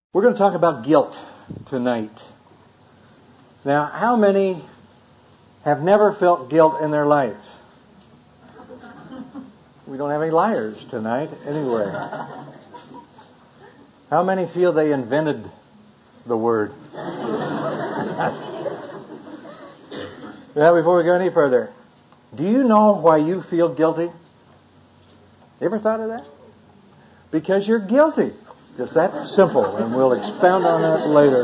We're going to talk about guilt tonight. Now, how many have never felt guilt in their life? We don't have any liars tonight, anyway. How many feel they invented the word? Now, before we go any further, do you know why you feel guilty? You ever thought of that? Because you're guilty. Just that simple, and we'll expound on that later.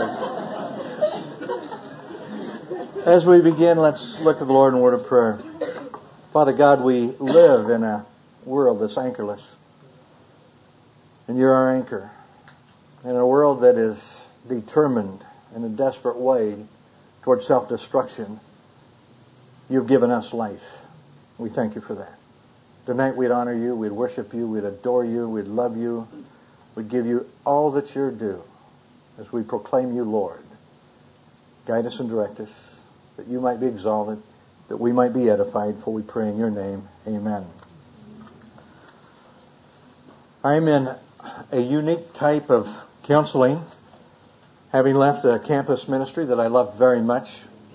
As we begin, let's look to the Lord in a word of prayer. Father God, we live in a world that's anchorless. And you're our anchor. In a world that is determined in a desperate way towards self-destruction, you've given us life. We thank you for that. Tonight we'd honor you, we'd worship you, we'd adore you, we'd love you. We'd give you all that you're due as we proclaim you Lord. Guide us and direct us, that you might be exalted, that we might be edified, for we pray in your name. Amen. I'm in a unique type of counseling, having left a campus ministry that I love very much,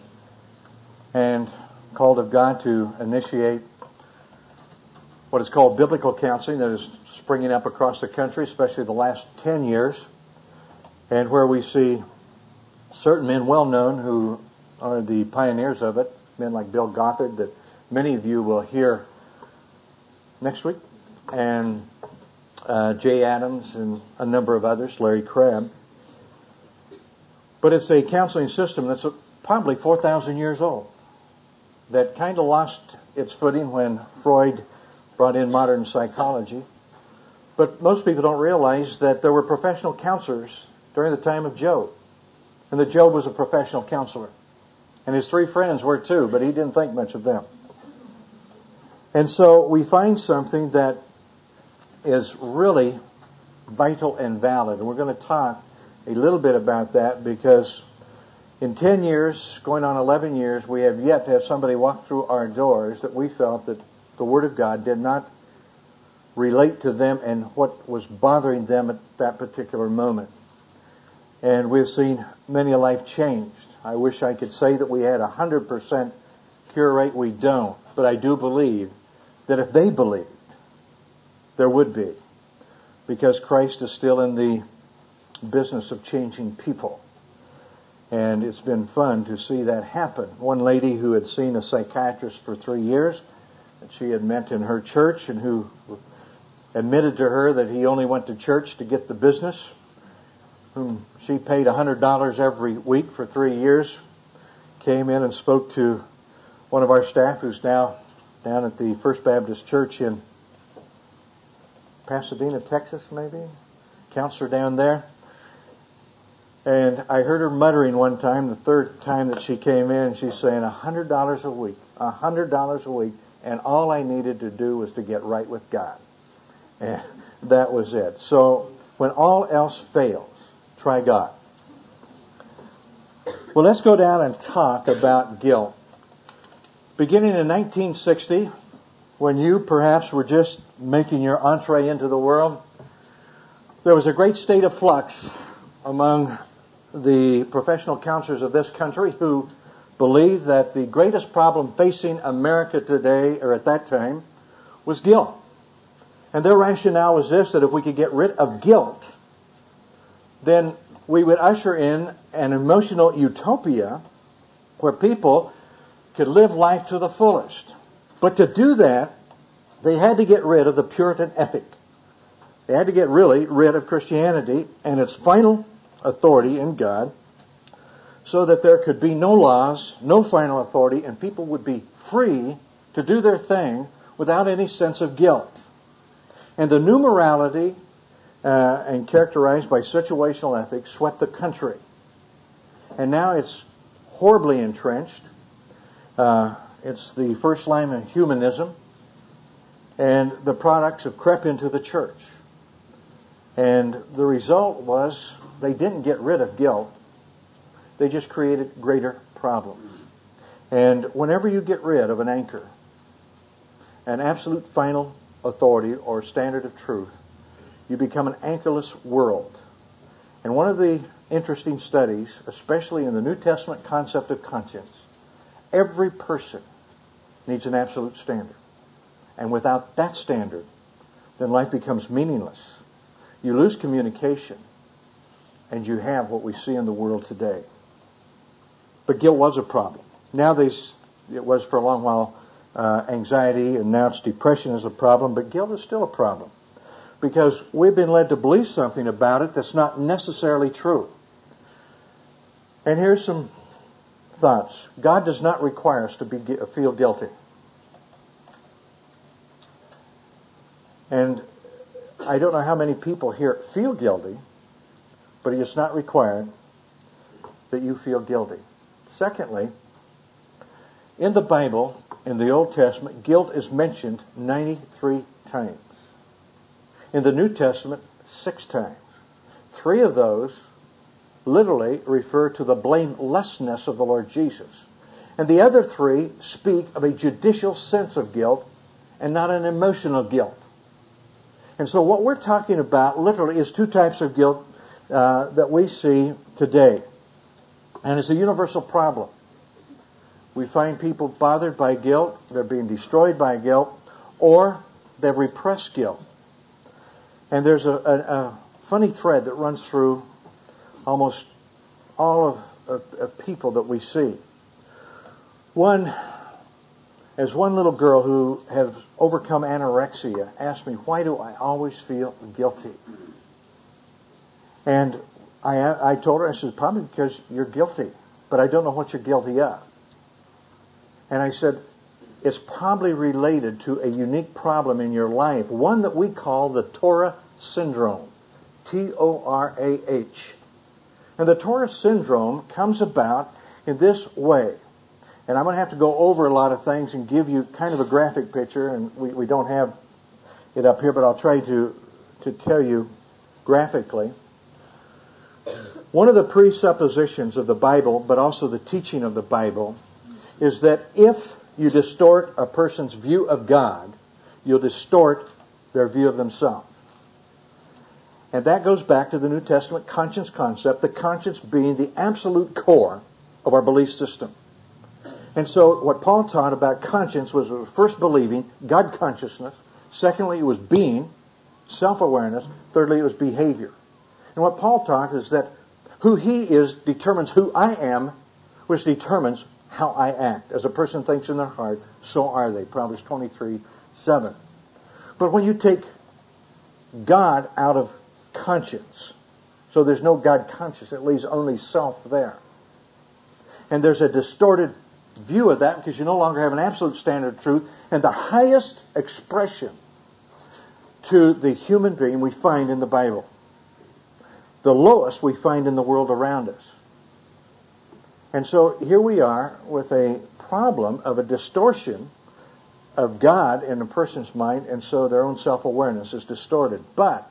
and called of God to initiate what is called biblical counseling that is springing up across the country, especially the last 10 years, and where we see certain men well known who are the pioneers of it, men like Bill Gothard that many of you will hear next week, and Jay Adams and a number of others, Larry Crabb. But it's a counseling system that's probably 4,000 years old that kind of lost its footing when Freud brought in modern psychology. But most people don't realize that there were professional counselors during the time of Job. And that Job was a professional counselor. And his 3 friends were too, but he didn't think much of them. And so we find something that is really vital and valid. And we're going to talk a little bit about that because in 10 years, going on 11 years, we have yet to have somebody walk through our doors that we felt that the Word of God did not relate to them and what was bothering them at that particular moment. And we've seen many a life changed. I wish I could say that we had 100% cure rate. We don't. But I do believe that if they believed, there would be. Because Christ is still in the business of changing people. And it's been fun to see that happen. One lady who had seen a psychiatrist for 3 years that she had met in her church and who admitted to her that he only went to church to get the business, whom she paid $100 every week for 3 years, came in and spoke to one of our staff who's now down at the First Baptist Church in Pasadena, Texas, maybe, counselor down there. And I heard her muttering one time, the third time that she came in, she's saying $100 a week, $100 a week, and all I needed to do was to get right with God. And that was it. So when all else fails, try God. Well, let's go down and talk about guilt. Beginning in 1960, when you perhaps were just making your entree into the world, there was a great state of flux among the professional counselors of this country who believed that the greatest problem facing America today, or at that time, was guilt. And their rationale was this, that if we could get rid of guilt, then we would usher in an emotional utopia where people could live life to the fullest. But to do that, they had to get rid of the Puritan ethic. They had to get really rid of Christianity and its final authority in God, so that there could be no laws, no final authority, and people would be free to do their thing without any sense of guilt. And the new morality, and characterized by situational ethics, swept the country. And now it's horribly entrenched. It's the first line of humanism. And the products have crept into the church. And the result was they didn't get rid of guilt. They just created greater problems. And whenever you get rid of an anchor, an absolute final authority or standard of truth, you become an anchorless world. And one of the interesting studies, especially in the New Testament concept of conscience, every person needs an absolute standard. And without that standard, then life becomes meaningless. You lose communication, and you have what we see in the world today. But guilt was a problem. Nowadays, it was for a long while anxiety, and now it's depression is a problem, but guilt is still a problem. Because we've been led to believe something about it that's not necessarily true. And here's some thoughts. God does not require us to feel guilty. And I don't know how many people here feel guilty, but it's not required that you feel guilty. Secondly, in the Bible, in the Old Testament, guilt is mentioned 93 times. In the New Testament, 6 times. 3 of those literally refer to the blamelessness of the Lord Jesus. And the other 3 speak of a judicial sense of guilt and not an emotional guilt. And so what we're talking about literally is 2 types of guilt that we see today. And it's a universal problem. We find people bothered by guilt, they're being destroyed by guilt, or they've repressed guilt. And there's a funny thread that runs through almost all of people that we see. One little girl who has overcome anorexia asked me, why do I always feel guilty? And I told her, I said, probably because you're guilty, but I don't know what you're guilty of. And I said, it's probably related to a unique problem in your life, one that we call the Torah syndrome. T-O-R-A-H. And the Torah syndrome comes about in this way. And I'm going to have to go over a lot of things and give you kind of a graphic picture, and we don't have it up here, but I'll try to tell you graphically. One of the presuppositions of the Bible, but also the teaching of the Bible, is that if you distort a person's view of God, you'll distort their view of themselves. And that goes back to the New Testament conscience concept, the conscience being the absolute core of our belief system. And so what Paul taught about conscience was first believing, God consciousness. Secondly, it was being, self-awareness. Thirdly, it was behavior. And what Paul taught is that who he is determines who I am, which determines how I act. As a person thinks in their heart, so are they. Proverbs 23:7. But when you take God out of conscience, so there's no God conscious, it leaves only self there. And there's a distorted view of that because you no longer have an absolute standard of truth. And the highest expression to the human being we find in the Bible. The lowest we find in the world around us. And so here we are with a problem of a distortion of God in a person's mind, and so their own self-awareness is distorted. But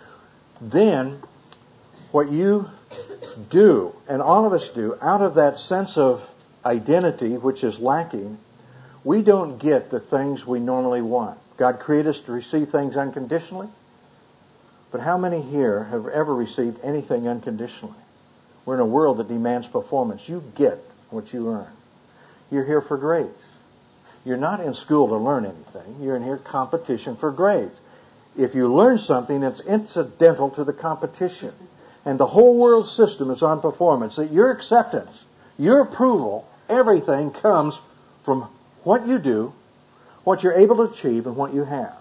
then what you do, and all of us do, out of that sense of identity which is lacking, we don't get the things we normally want. God created us to receive things unconditionally. But how many here have ever received anything unconditionally? We're in a world that demands performance. You get what you earn. You're here for grades. You're not in school to learn anything. You're in here competition for grades. If you learn something, it's incidental to the competition. And the whole world system is on performance. That your acceptance, your approval, everything comes from what you do, what you're able to achieve, and what you have.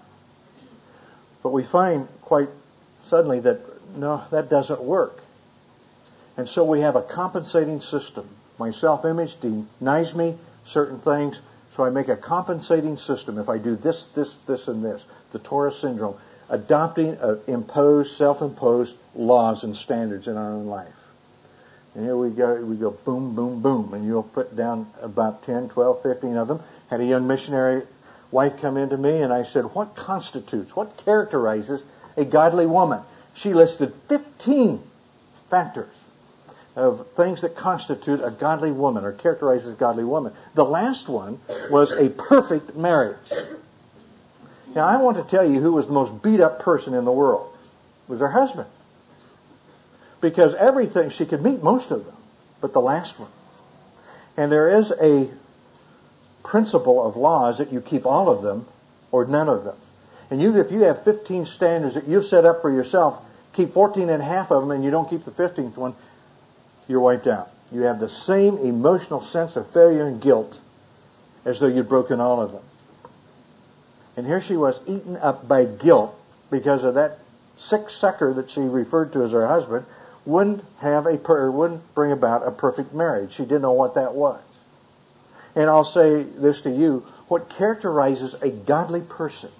But we find quite suddenly that, no, that doesn't work. And so we have a compensating system. My self-image denies me certain things, so I make a compensating system. If I do this, and this, the Torah syndrome, adopting imposed, self-imposed laws and standards in our own life. And here we go boom, boom, boom, and you'll put down about 10, 12, 15 of them. Had a young missionary wife come into me, and I said, what characterizes a godly woman? She listed 15 factors of things that constitute a godly woman or characterizes a godly woman. The last one was a perfect marriage. Now, I want to tell you who was the most beat up person in the world. It was her husband. Because everything, she could meet most of them, but the last one. And there is a principle of laws that you keep all of them or none of them. And if you have 15 standards that you've set up for yourself, keep 14 and a half of them and you don't keep the 15th one, you're wiped out. You have the same emotional sense of failure and guilt as though you'd broken all of them. And here she was eaten up by guilt because of that sick sucker that she referred to as her husband wouldn't bring about a perfect marriage. She didn't know what that was. And I'll say this to you, what characterizes a godly person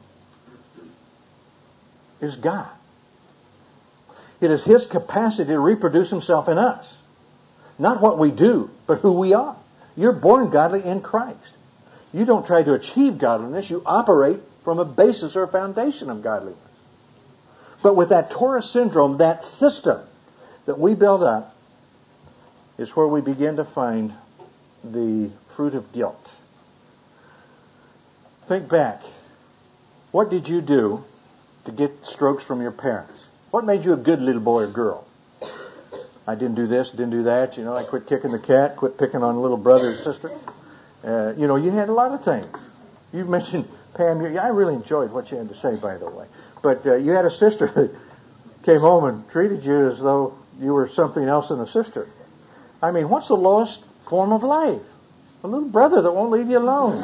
is God. It is His capacity to reproduce Himself in us. Not what we do, but who we are. You're born godly in Christ. You don't try to achieve godliness. You operate from a basis or a foundation of godliness. But with that Torah syndrome, that system that we build up, is where we begin to find the fruit of guilt. Think back. What did you do to get strokes from your parents? What made you a good little boy or girl? I didn't do this, didn't do that. I quit kicking the cat, quit picking on little brother or sister. You had a lot of things. You mentioned, Pam, I really enjoyed what you had to say, by the way. But you had a sister that came home and treated you as though you were something else than a sister. I mean, what's the lowest form of life? A little brother that won't leave you alone.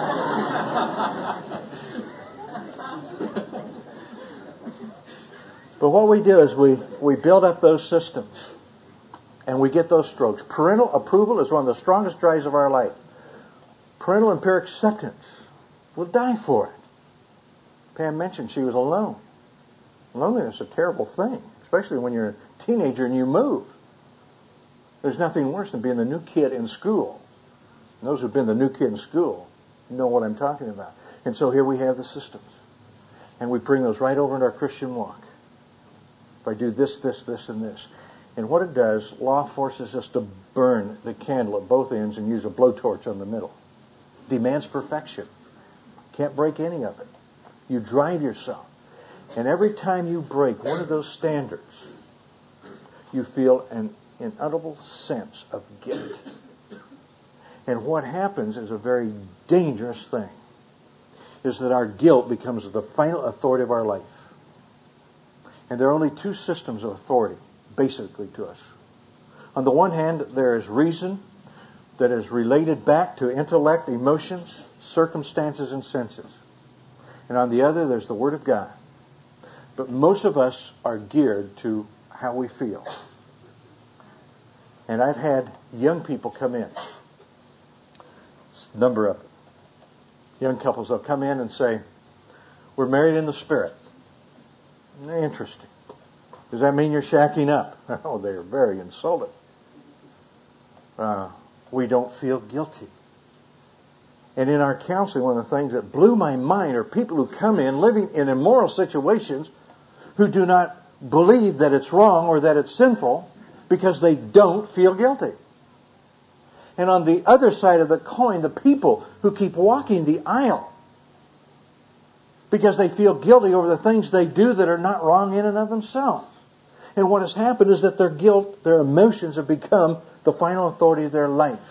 But what we do is we build up those systems and we get those strokes. Parental approval is one of the strongest drives of our life. Parental and peer acceptance. We'll die for it. Pam mentioned she was alone. Loneliness is a terrible thing, especially when you're a teenager and you move. There's nothing worse than being the new kid in school. And those who've been the new kid in school know what I'm talking about. And so here we have the systems. And we bring those right over into our Christian walk. If I do this, this, this, and this. And what it does, law forces us to burn the candle at both ends and use a blowtorch on the middle. Demands perfection. Can't break any of it. You drive yourself. And every time you break one of those standards, you feel an inaudible sense of guilt. And what happens is a very dangerous thing, is that our guilt becomes the final authority of our life. And there are only two systems of authority, basically, to us. On the one hand, there is reason that is related back to intellect, emotions, circumstances, and senses. And on the other, there's the Word of God. But most of us are geared to how we feel. And I've had young people come in. A number of them. Young couples will come in and say, we're married in the Spirit. Interesting. Does that mean you're shacking up? Oh, they're very insulted. We don't feel guilty. And in our counseling, one of the things that blew my mind are people who come in living in immoral situations who do not believe that it's wrong or that it's sinful because they don't feel guilty. And on the other side of the coin, the people who keep walking the aisle because they feel guilty over the things they do that are not wrong in and of themselves. And what has happened is that their guilt, their emotions have become the final authority of their life.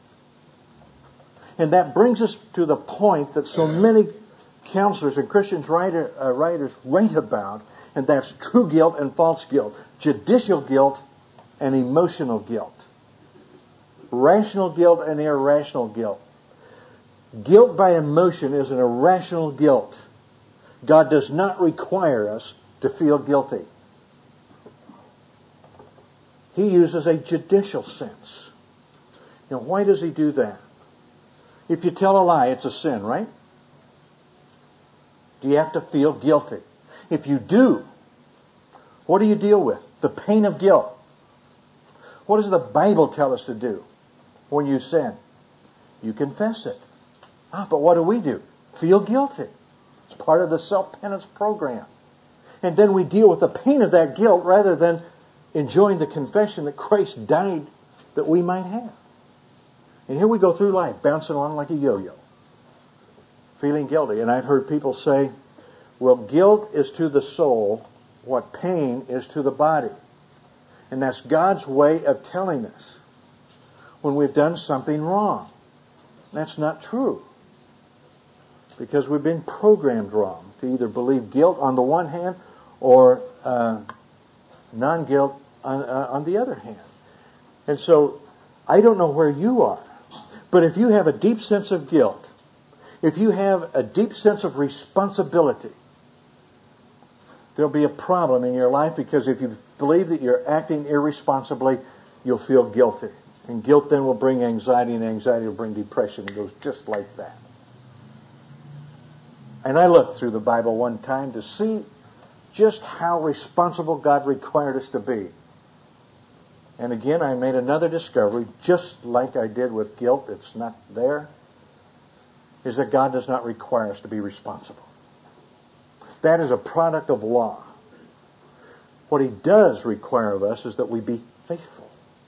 And that brings us to the point that so many counselors and Christians writers write about, and that's true guilt and false guilt, judicial guilt and emotional guilt, rational guilt and irrational guilt. Guilt by emotion is an irrational guilt. God does not require us to feel guilty. He uses a judicial sense. Now, why does He do that? If you tell a lie, it's a sin, right? Do you have to feel guilty? If you do, what do you deal with? The pain of guilt. What does the Bible tell us to do when you sin? You confess it. But what do? Feel guilty. It's part of the self-penance program. And then we deal with the pain of that guilt rather than enjoying the confession that Christ died that we might have. And here we go through life, bouncing along like a yo-yo, feeling guilty. And I've heard people say, well, guilt is to the soul what pain is to the body. And that's God's way of telling us when we've done something wrong. That's not true. Because we've been programmed wrong to either believe guilt on the one hand or non-guilt on the other hand. And so, I don't know where you are, but if you have a deep sense of guilt, if you have a deep sense of responsibility, there'll be a problem in your life, because if you believe that you're acting irresponsibly, you'll feel guilty. And guilt then will bring anxiety, and anxiety will bring depression. It goes just like that. And I looked through the Bible one time to see just how responsible God required us to be. And again, I made another discovery, just like I did with guilt, it's not there, is that God does not require us to be responsible. That is a product of law. What He does require of us is that we be faithful.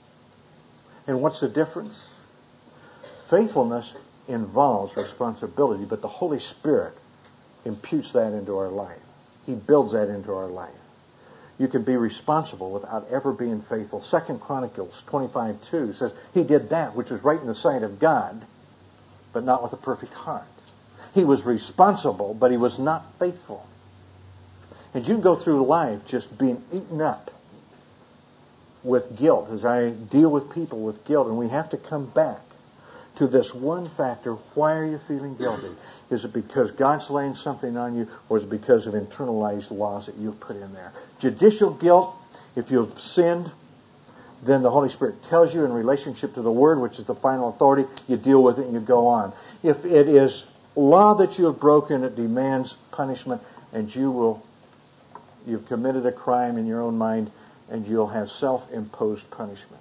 And what's the difference? Faithfulness involves responsibility, but the Holy Spirit imputes that into our life. He builds that into our life. You can be responsible without ever being faithful. 2 Chronicles 25:2 says, He did that which was right in the sight of God, but not with a perfect heart. He was responsible, but he was not faithful. And you can go through life just being eaten up with guilt, as I deal with people with guilt, and we have to come back to this one factor. Why are you feeling guilty? Is it because God's laying something on you, or is it because of internalized laws that you've put in there? Judicial guilt, if you've sinned, then the Holy Spirit tells you in relationship to the Word, which is the final authority, you deal with it and you go on. If it is law that you have broken, it demands punishment, and you've committed a crime in your own mind, and you'll have self-imposed punishment.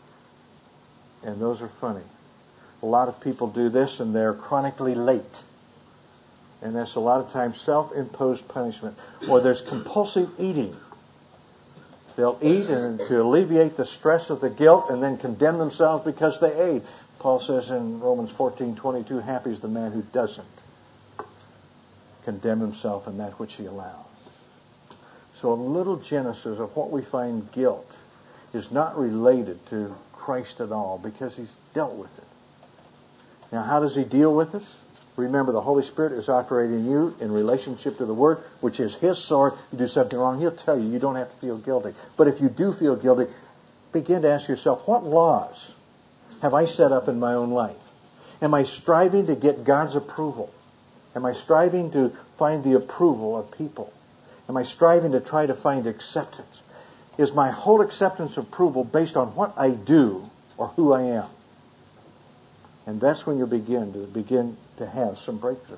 And those are funny. A lot of people do this, and they're chronically late. And that's a lot of times self-imposed punishment. Or there's compulsive eating. They'll eat and to alleviate the stress of the guilt, and then condemn themselves because they ate. Paul says in Romans 14:22, happy is the man who doesn't condemn himself in that which he allows. So a little genesis of what we find guilt is not related to Christ at all, because He's dealt with it. Now, how does He deal with us? Remember, the Holy Spirit is operating in you in relationship to the Word, which is His sword. You do something wrong, He'll tell you. You don't have to feel guilty. But if you do feel guilty, begin to ask yourself, what laws have I set up in my own life? Am I striving to get God's approval? Am I striving to find the approval of people? Am I striving to try to find acceptance? Is my whole acceptance approval based on what I do or who I am? And that's when you begin to have some breakthrough.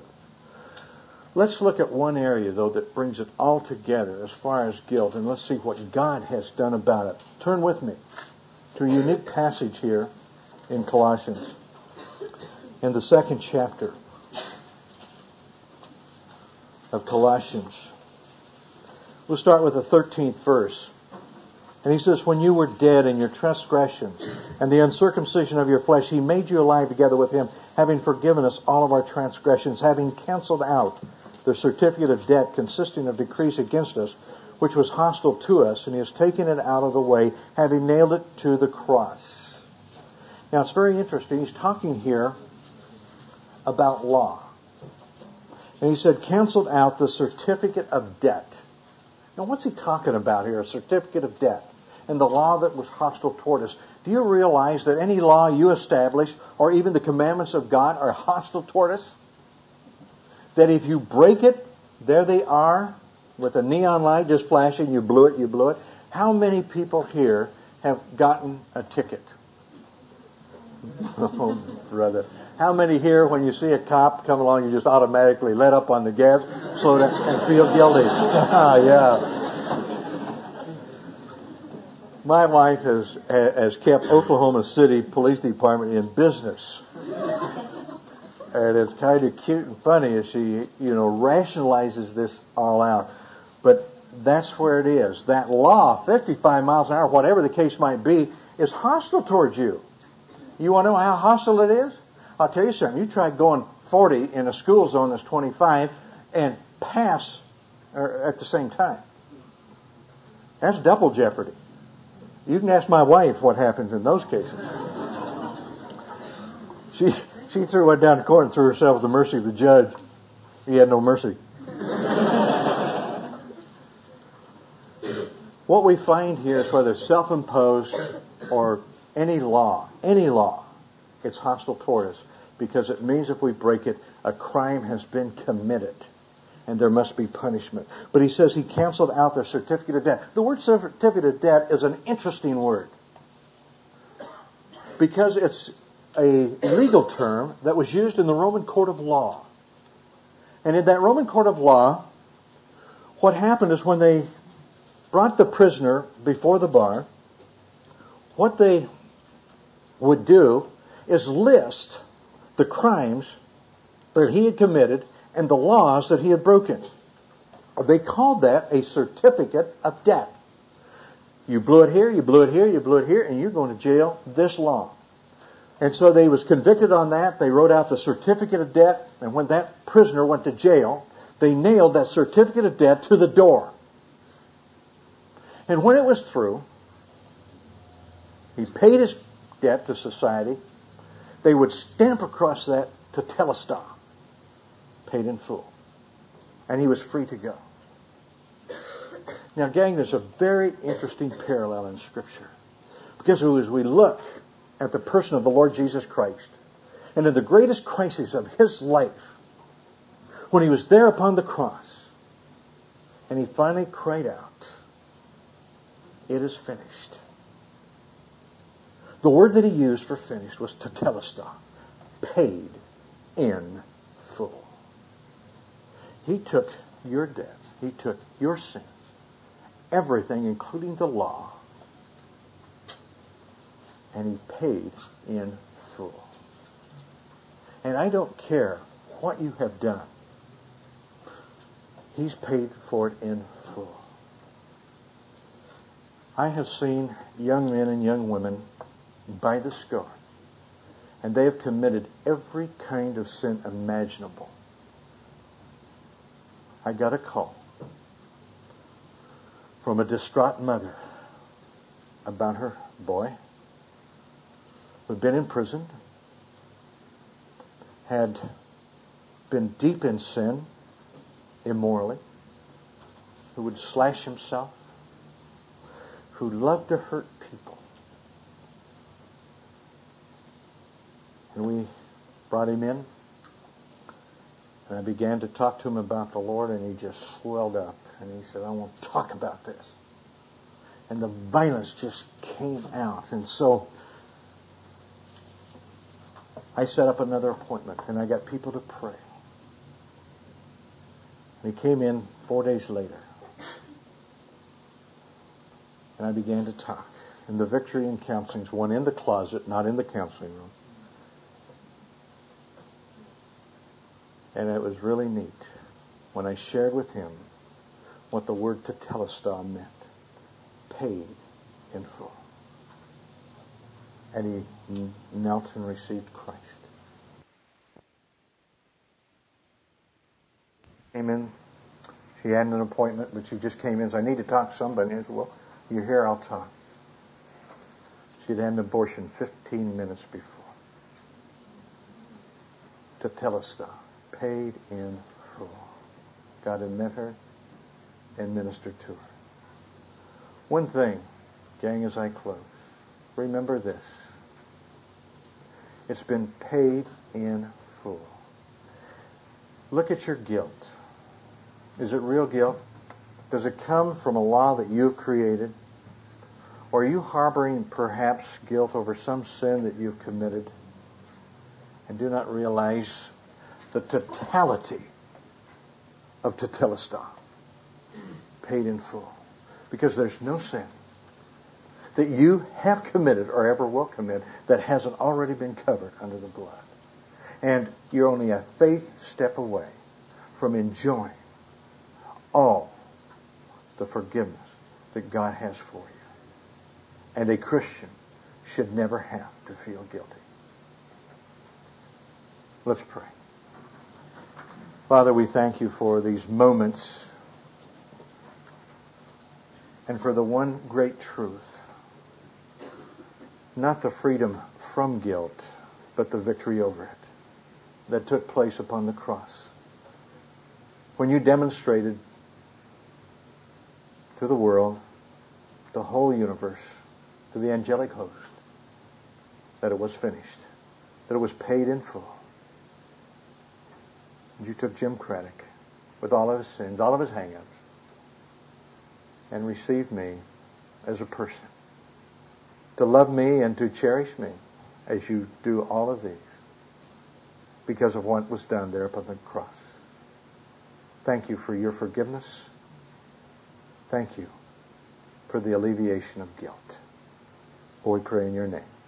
Let's look at one area, though, that brings it all together as far as guilt, and let's see what God has done about it. Turn with me to a unique passage here in Colossians, in the 2nd chapter of Colossians. We'll start with the 13th verse. And he says, when you were dead in your transgressions and the uncircumcision of your flesh, He made you alive together with Him, having forgiven us all of our transgressions, having canceled out the certificate of debt consisting of decrees against us, which was hostile to us, and He has taken it out of the way, having nailed it to the cross. Now, it's very interesting. He's talking here about law. And he said, canceled out the certificate of debt. Now, what's he talking about here? A certificate of debt and the law that was hostile toward us. Do you realize that any law you establish, or even the commandments of God, are hostile toward us? That if you break it, there they are, with a neon light just flashing, you blew it. How many people here have gotten a ticket? Oh, brother. How many here, when you see a cop come along, you just automatically let up on the gas, slow down, and feel guilty? Yeah. My wife has kept Oklahoma City Police Department in business. And it's kind of cute and funny as she, rationalizes this all out. But that's where it is. That law, 55 miles an hour, whatever the case might be, is hostile towards you. You want to know how hostile it is? I'll tell you something. You try going 40 in a school zone that's 25 and pass at the same time. That's double jeopardy. You can ask my wife what happens in those cases. She threw it down the court and threw herself at the mercy of the judge. He had no mercy. What we find here is whether self-imposed or any law, it's hostile toward us, because it means if we break it, a crime has been committed and there must be punishment. But he says he canceled out their certificate of debt. The word certificate of debt is an interesting word because it's a legal term that was used in the Roman court of law. And in that Roman court of law, what happened is when they brought the prisoner before the bar, what they would do is list the crimes that he had committed and the laws that he had broken. They called that a certificate of debt. You blew it here, you blew it here, you blew it here, and you're going to jail this long. And so they was convicted on that. They wrote out the certificate of debt, and when that prisoner went to jail, they nailed that certificate of debt to the door. And when it was through, he paid his debt to society. They would stamp across that tetelestai, paid in full. And he was free to go. Now, gang, there's a very interesting parallel in Scripture. Because as we look at the person of the Lord Jesus Christ, and in the greatest crisis of his life, when he was there upon the cross, and he finally cried out, "It is finished." The word that he used for finished was tetelestai, paid in full. He took your debt. He took your sins, everything, including the law, and he paid in full. And I don't care what you have done. He's paid for it in full. I have seen young men and young women by the score, and they have committed every kind of sin imaginable. I got a call from a distraught mother about her boy who had been in prison, had been deep in sin, immorally, who would slash himself, who loved to hurt people. And we brought him in, and I began to talk to him about the Lord, and he just swelled up, and he said, "I want to talk about this." And the violence just came out. And so I set up another appointment, and I got people to pray. And he came in 4 days later. And I began to talk. And the Victory in Counseling's one in the closet, not in the counseling room. And it was really neat when I shared with him what the word tetelestai meant. Paid in full. And he knelt and received Christ. Amen. She had an appointment, but she just came in and said, "I need to talk to somebody." And I said, "Well, you're here, I'll talk." She'd had an abortion 15 minutes before. Tetelestai, paid in full. God had met her and ministered to her. One thing, gang, as I close, remember this. It's been paid in full. Look at your guilt. Is it real guilt? Does it come from a law that you've created? Or are you harboring perhaps guilt over some sin that you've committed and do not realize the totality of tetelestai, paid in full? Because there's no sin that you have committed or ever will commit that hasn't already been covered under the blood. And you're only a faith step away from enjoying all the forgiveness that God has for you. And a Christian should never have to feel guilty. Let's pray. Father, we thank you for these moments and for the one great truth not the freedom from guilt, but the victory over it that took place upon the cross. When you demonstrated to the world, the whole universe, to the angelic host, that it was finished, that it was paid in full. And you took Jim Craddock with all of his sins, all of his hang-ups, and received me as a person, to love me and to cherish me as you do all of these because of what was done there upon the cross. Thank you for your forgiveness. Thank you for the alleviation of guilt. For we pray in your name.